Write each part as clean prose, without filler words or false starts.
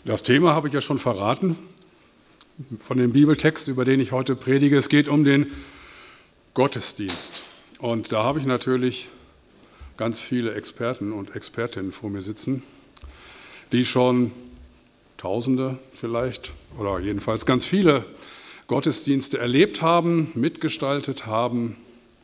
Das Thema habe ich ja schon verraten von dem Bibeltext, über den ich heute predige. Es geht um den Gottesdienst. Und da habe ich natürlich ganz viele Experten und Expertinnen vor mir sitzen, die schon Tausende vielleicht oder jedenfalls ganz viele Gottesdienste erlebt haben, mitgestaltet haben.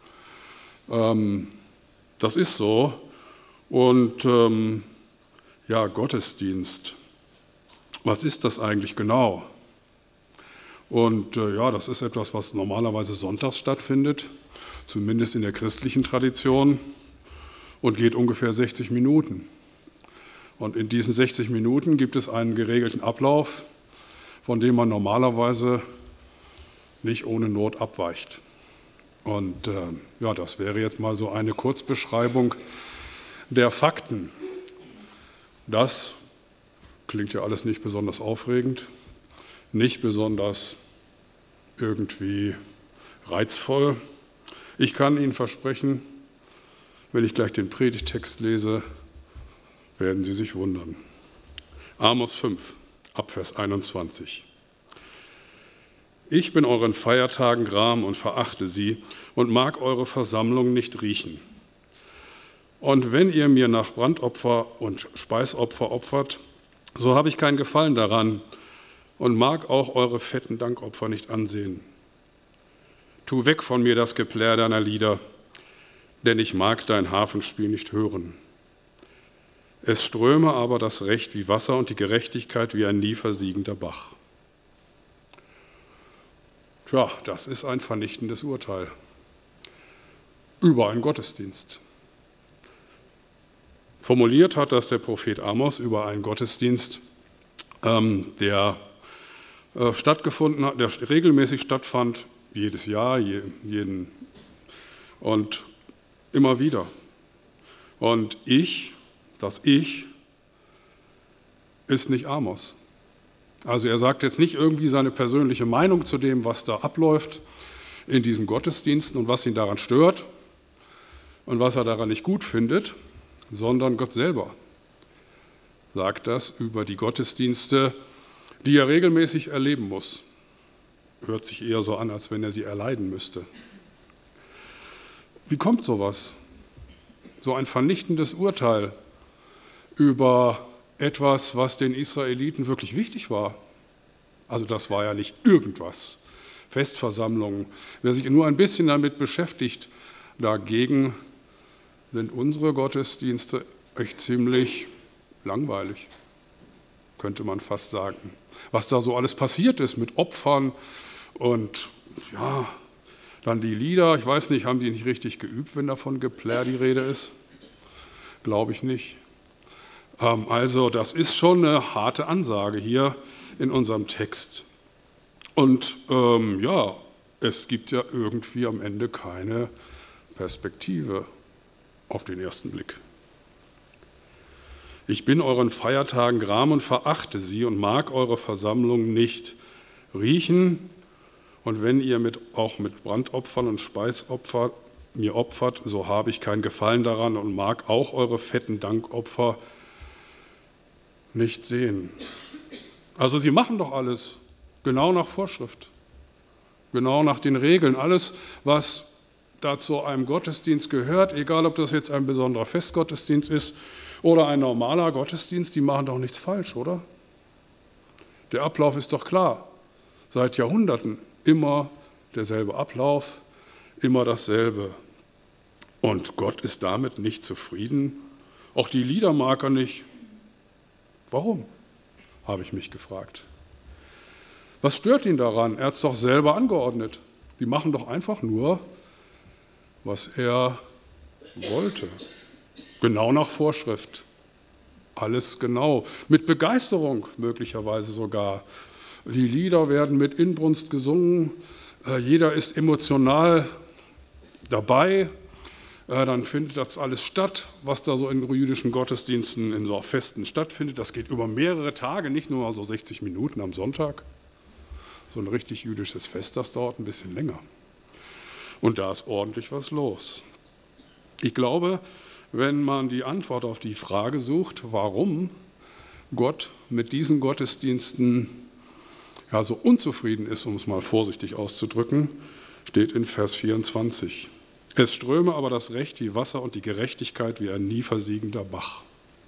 Das ist so. Und Gottesdienst, was ist das eigentlich genau? Und das ist etwas, was normalerweise sonntags stattfindet, zumindest in der christlichen Tradition, und geht ungefähr 60 Minuten. Und in diesen 60 Minuten gibt es einen geregelten Ablauf, von dem man normalerweise nicht ohne Not abweicht. Und das wäre jetzt mal so eine Kurzbeschreibung der Fakten. Das klingt ja alles nicht besonders aufregend, nicht besonders irgendwie reizvoll. Ich kann Ihnen versprechen, wenn ich gleich den Predigtext lese, werden Sie sich wundern. Amos 5, Abvers 21. Ich bin euren Feiertagen gram und verachte sie und mag eure Versammlung nicht riechen. Und wenn ihr mir nach Brandopfer und Speisopfer opfert, so habe ich keinen Gefallen daran und mag auch eure fetten Dankopfer nicht ansehen. Tu weg von mir das Geplärr deiner Lieder, denn ich mag dein Harfenspiel nicht hören. Es ströme aber das Recht wie Wasser und die Gerechtigkeit wie ein nie versiegender Bach. Tja, das ist ein vernichtendes Urteil über einen Gottesdienst. Formuliert hat das der Prophet Amos über einen Gottesdienst, der stattgefunden hat, der regelmäßig stattfand, jedes Jahr, und immer wieder. Und das Ich ist nicht Amos. Also er sagt jetzt nicht irgendwie seine persönliche Meinung zu dem, was da abläuft in diesen Gottesdiensten und was ihn daran stört und was er daran nicht gut findet, sondern Gott selber sagt das über die Gottesdienste, die er regelmäßig erleben muss. Hört sich eher so an, als wenn er sie erleiden müsste. Wie kommt sowas? So ein vernichtendes Urteil über etwas, was den Israeliten wirklich wichtig war. Also das war ja nicht irgendwas. Festversammlungen. Wer sich nur ein bisschen damit beschäftigt, dagegen sind unsere Gottesdienste echt ziemlich langweilig, könnte man fast sagen. Was da so alles passiert ist mit Opfern und dann die Lieder, ich weiß nicht, haben die nicht richtig geübt, wenn davon Geplärr die Rede ist? Glaube ich nicht. Also das ist schon eine harte Ansage hier in unserem Text. Und es gibt ja irgendwie am Ende keine Perspektive auf den ersten Blick. Ich bin euren Feiertagen gram und verachte sie und mag eure Versammlung nicht riechen. Und wenn ihr auch mit Brandopfern und Speisopfer mir opfert, so habe ich keinen Gefallen daran und mag auch eure fetten Dankopfer nicht sehen. Also sie machen doch alles genau nach Vorschrift, genau nach den Regeln. Alles, was da zu einem Gottesdienst gehört, egal ob das jetzt ein besonderer Festgottesdienst ist oder ein normaler Gottesdienst, die machen doch nichts falsch, oder? Der Ablauf ist doch klar. Seit Jahrhunderten immer derselbe Ablauf, immer dasselbe. Und Gott ist damit nicht zufrieden. Auch die Lieder mag er nicht. Warum? Habe ich mich gefragt. Was stört ihn daran? Er hat es doch selber angeordnet. Die machen doch einfach nur, was er wollte. Genau nach Vorschrift. Alles genau. Mit Begeisterung möglicherweise sogar. Die Lieder werden mit Inbrunst gesungen. Jeder ist emotional dabei. Dann findet das alles statt, was da so in jüdischen Gottesdiensten, in so Festen stattfindet. Das geht über mehrere Tage, nicht nur so 60 Minuten am Sonntag. So ein richtig jüdisches Fest, das dauert ein bisschen länger. Und da ist ordentlich was los. Ich glaube, wenn man die Antwort auf die Frage sucht, warum Gott mit diesen Gottesdiensten ja so unzufrieden ist, um es mal vorsichtig auszudrücken, steht in Vers 24. Es ströme aber das Recht wie Wasser und die Gerechtigkeit wie ein nie versiegender Bach.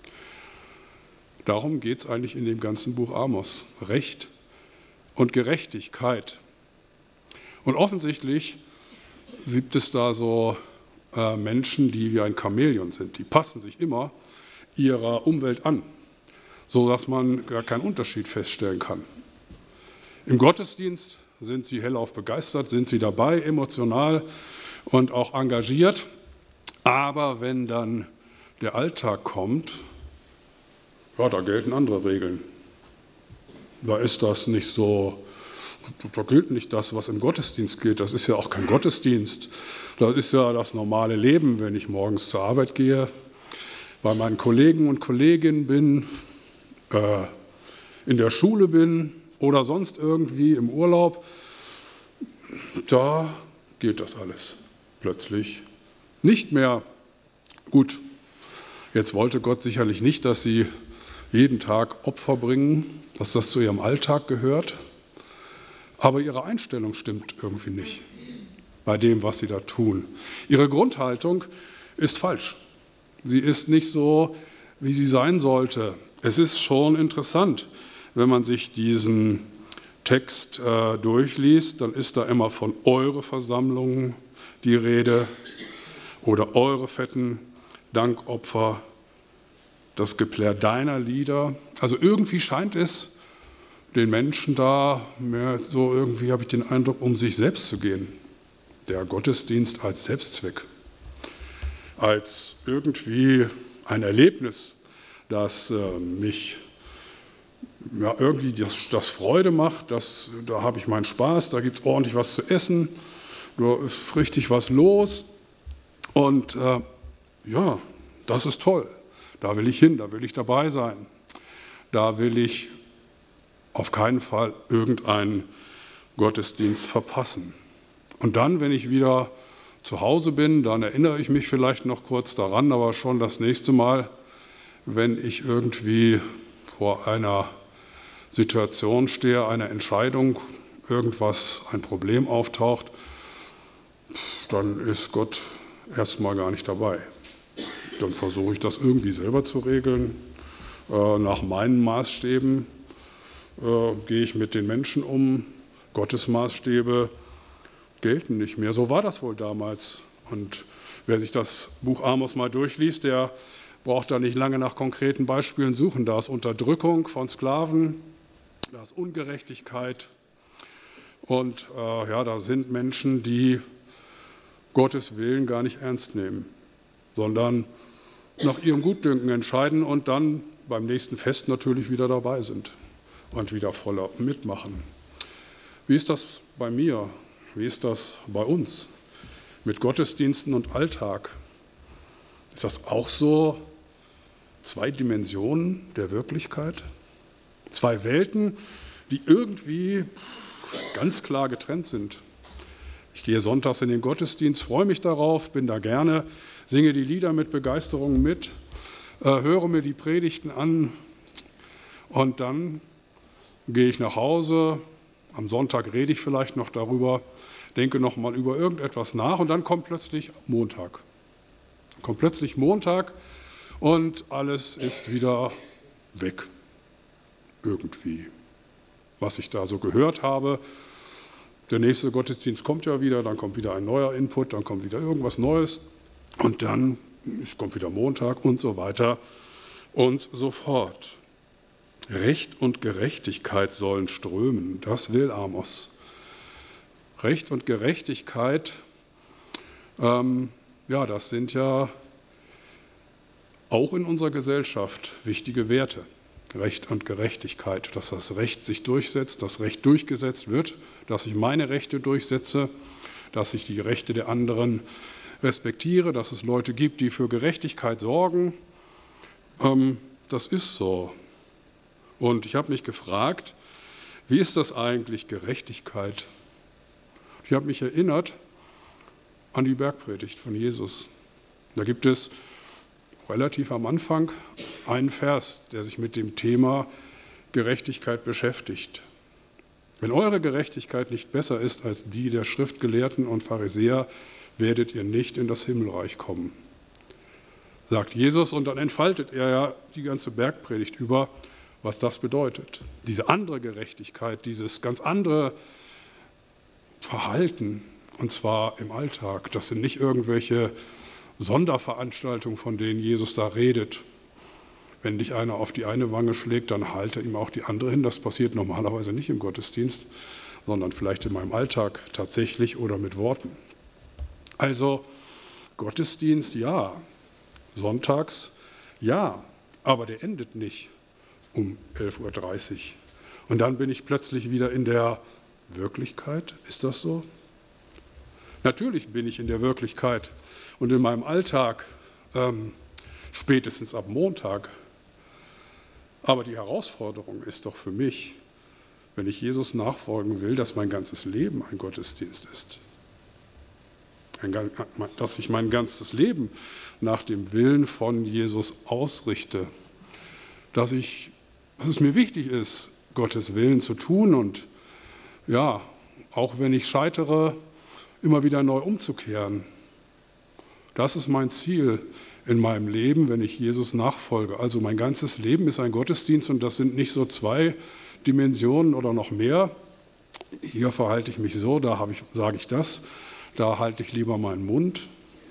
Darum geht es eigentlich in dem ganzen Buch Amos. Recht und Gerechtigkeit. Und offensichtlich gibt es da so Menschen, die wie ein Chamäleon sind. Die passen sich immer ihrer Umwelt an, sodass man gar keinen Unterschied feststellen kann. Im Gottesdienst sind sie hellauf begeistert, sind sie dabei, emotional und auch engagiert. Aber wenn dann der Alltag kommt, ja, da gelten andere Regeln. Da ist das nicht so, da gilt nicht das, was im Gottesdienst gilt. Das ist ja auch kein Gottesdienst. Das ist ja das normale Leben, wenn ich morgens zur Arbeit gehe, bei meinen Kollegen und Kolleginnen bin, in der Schule bin oder sonst irgendwie im Urlaub. Da gilt das alles plötzlich nicht mehr. Gut, jetzt wollte Gott sicherlich nicht, dass sie jeden Tag Opfer bringen, dass das zu ihrem Alltag gehört. Aber ihre Einstellung stimmt irgendwie nicht bei dem, was sie da tun. Ihre Grundhaltung ist falsch. Sie ist nicht so, wie sie sein sollte. Es ist schon interessant, wenn man sich diesen Text durchliest, dann ist da immer von eure Versammlungen die Rede oder eure fetten Dankopfer, das Geplärr deiner Lieder. Also irgendwie scheint es den Menschen da mehr so, irgendwie habe ich den Eindruck, um sich selbst zu gehen. Der Gottesdienst als Selbstzweck, als irgendwie ein Erlebnis, das mich ja, irgendwie das Freude macht, da habe ich meinen Spaß, da gibt es ordentlich was zu essen, da ist richtig was los und ja, das ist toll. Da will ich hin, da will ich dabei sein. Da will ich auf keinen Fall irgendeinen Gottesdienst verpassen. Und dann, wenn ich wieder zu Hause bin, dann erinnere ich mich vielleicht noch kurz daran, aber schon das nächste Mal, wenn ich irgendwie vor einer Situation stehe, einer Entscheidung, ein Problem auftaucht, dann ist Gott erstmal gar nicht dabei. Dann versuche ich das irgendwie selber zu regeln. Nach meinen Maßstäben gehe ich mit den Menschen um. Gottes Maßstäbe gelten nicht mehr. So war das wohl damals. Und wer sich das Buch Amos mal durchliest, der braucht da nicht lange nach konkreten Beispielen suchen. Da ist Unterdrückung von Sklaven, da ist Ungerechtigkeit. Und ja, da sind Menschen, die Gottes Willen gar nicht ernst nehmen, sondern nach ihrem Gutdünken entscheiden und dann beim nächsten Fest natürlich wieder dabei sind und wieder voller mitmachen. Wie ist das bei mir? Wie ist das bei uns mit Gottesdiensten und Alltag? Ist das auch so zwei Dimensionen der Wirklichkeit? Zwei Welten, die irgendwie ganz klar getrennt sind. Ich gehe sonntags in den Gottesdienst, freue mich darauf, bin da gerne, singe die Lieder mit Begeisterung mit, höre mir die Predigten an und dann gehe ich nach Hause. Am Sonntag rede ich vielleicht noch darüber, denke noch mal über irgendetwas nach und dann kommt plötzlich Montag. Kommt plötzlich Montag und alles ist wieder weg. Irgendwie. Was ich da so gehört habe, der nächste Gottesdienst kommt ja wieder, dann kommt wieder ein neuer Input, dann kommt wieder irgendwas Neues und dann kommt wieder Montag und so weiter und so fort. Recht und Gerechtigkeit sollen strömen, das will Amos. Recht und Gerechtigkeit, ja, das sind ja auch in unserer Gesellschaft wichtige Werte. Recht und Gerechtigkeit, dass das Recht sich durchsetzt, dass Recht durchgesetzt wird, dass ich meine Rechte durchsetze, dass ich die Rechte der anderen respektiere, dass es Leute gibt, die für Gerechtigkeit sorgen. Das ist so. Und ich habe mich gefragt, wie ist das eigentlich Gerechtigkeit? Ich habe mich erinnert an die Bergpredigt von Jesus. Da gibt es relativ am Anfang einen Vers, der sich mit dem Thema Gerechtigkeit beschäftigt. Wenn eure Gerechtigkeit nicht besser ist als die der Schriftgelehrten und Pharisäer, werdet ihr nicht in das Himmelreich kommen, sagt Jesus. Und dann entfaltet er ja die ganze Bergpredigt über, was das bedeutet. Diese andere Gerechtigkeit, dieses ganz andere Verhalten, und zwar im Alltag. Das sind nicht irgendwelche Sonderveranstaltungen, von denen Jesus da redet. Wenn dich einer auf die eine Wange schlägt, dann halte ihm auch die andere hin. Das passiert normalerweise nicht im Gottesdienst, sondern vielleicht in meinem Alltag tatsächlich oder mit Worten. Also Gottesdienst, ja. Sonntags, ja. Aber der endet nicht um 11.30 Uhr. Und dann bin ich plötzlich wieder in der Wirklichkeit. Ist das so? Natürlich bin ich in der Wirklichkeit und in meinem Alltag, spätestens ab Montag. Aber die Herausforderung ist doch für mich, wenn ich Jesus nachfolgen will, dass mein ganzes Leben ein Gottesdienst ist. Dass ich mein ganzes Leben nach dem Willen von Jesus ausrichte. Dass es mir wichtig ist, Gottes Willen zu tun und ja, auch wenn ich scheitere, immer wieder neu umzukehren. Das ist mein Ziel in meinem Leben, wenn ich Jesus nachfolge. Also mein ganzes Leben ist ein Gottesdienst und das sind nicht so 2 Dimensionen oder noch mehr. Hier verhalte ich mich so, sage ich das, da halte ich lieber meinen Mund.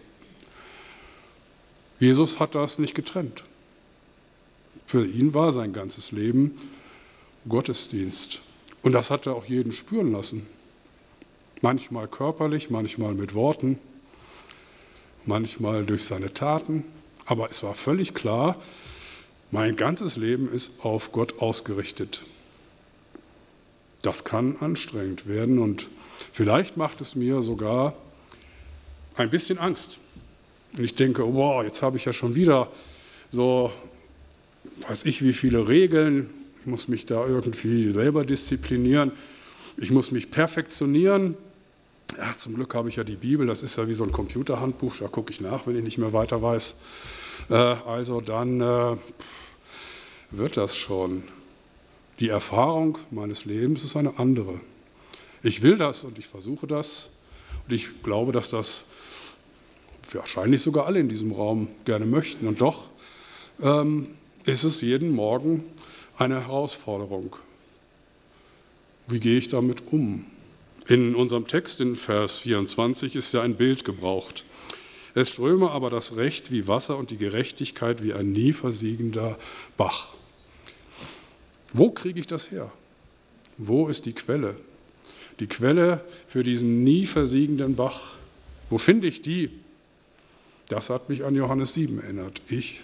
Jesus hat das nicht getrennt. Für ihn war sein ganzes Leben Gottesdienst. Und das hat er auch jeden spüren lassen. Manchmal körperlich, manchmal mit Worten, manchmal durch seine Taten. Aber es war völlig klar, mein ganzes Leben ist auf Gott ausgerichtet. Das kann anstrengend werden und vielleicht macht es mir sogar ein bisschen Angst. Und ich denke, wow, jetzt habe ich ja schon wieder so, weiß ich wie viele Regeln. Ich muss mich da irgendwie selber disziplinieren. Ich muss mich perfektionieren. Ja, zum Glück habe ich ja die Bibel, das ist ja wie so ein Computerhandbuch, da gucke ich nach, wenn ich nicht mehr weiter weiß. Also dann wird das schon. Die Erfahrung meines Lebens ist eine andere. Ich will das und ich versuche das und ich glaube, dass das wahrscheinlich sogar alle in diesem Raum gerne möchten. Und doch ist es jeden Morgen eine Herausforderung. Wie gehe ich damit um? In unserem Text in Vers 24 ist ja ein Bild gebraucht. Es ströme aber das Recht wie Wasser und die Gerechtigkeit wie ein nie versiegender Bach. Wo kriege ich das her? Wo ist die Quelle? Die Quelle für diesen nie versiegenden Bach. Wo finde ich die? Das hat mich an Johannes 7 erinnert.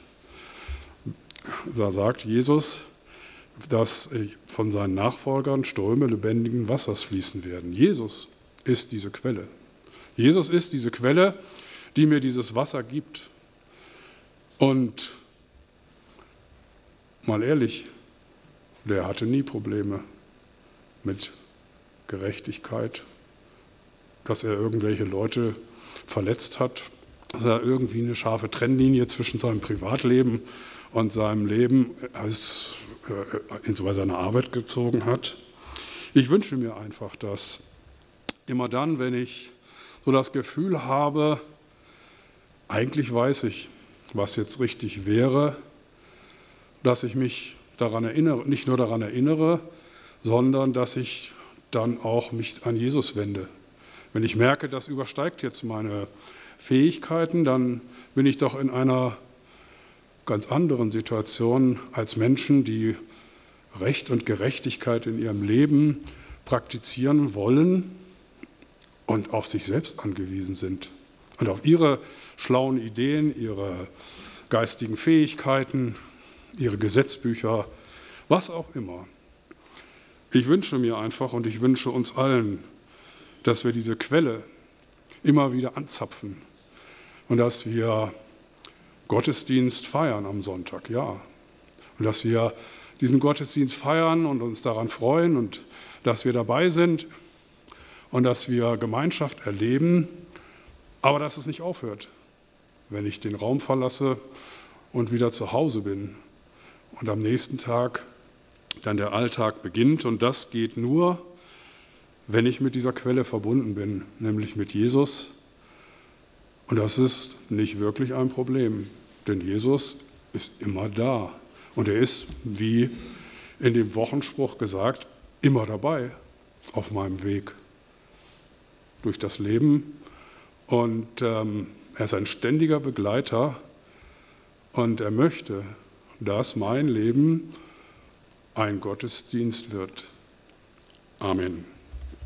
Da sagt Jesus, dass von seinen Nachfolgern Ströme lebendigen Wassers fließen werden. Jesus ist diese Quelle. Jesus ist diese Quelle, die mir dieses Wasser gibt. Und mal ehrlich, der hatte nie Probleme mit Gerechtigkeit, dass er irgendwelche Leute verletzt hat, dass er irgendwie eine scharfe Trennlinie zwischen seinem Privatleben und seinem Leben bei seiner Arbeit gezogen hat. Ich wünsche mir einfach, dass immer dann, wenn ich so das Gefühl habe, eigentlich weiß ich, was jetzt richtig wäre, dass ich mich daran erinnere, nicht nur daran erinnere, sondern dass ich dann auch mich an Jesus wende. Wenn ich merke, das übersteigt jetzt meine Fähigkeiten, dann bin ich doch in einer ganz anderen Situation als Menschen, die Recht und Gerechtigkeit in ihrem Leben praktizieren wollen und auf sich selbst angewiesen sind und auf ihre schlauen Ideen, ihre geistigen Fähigkeiten, ihre Gesetzbücher, was auch immer. Ich wünsche mir einfach und ich wünsche uns allen, dass wir diese Quelle immer wieder anzapfen und dass wir Gottesdienst feiern am Sonntag, ja. Und dass wir diesen Gottesdienst feiern und uns daran freuen und dass wir dabei sind und dass wir Gemeinschaft erleben, aber dass es nicht aufhört, wenn ich den Raum verlasse und wieder zu Hause bin, und am nächsten Tag dann der Alltag beginnt. Und das geht nur, wenn ich mit dieser Quelle verbunden bin, nämlich mit Jesus. Und das ist nicht wirklich ein Problem, denn Jesus ist immer da. Und er ist, wie in dem Wochenspruch gesagt, immer dabei auf meinem Weg durch das Leben. Und er ist ein ständiger Begleiter und er möchte, dass mein Leben ein Gottesdienst wird. Amen.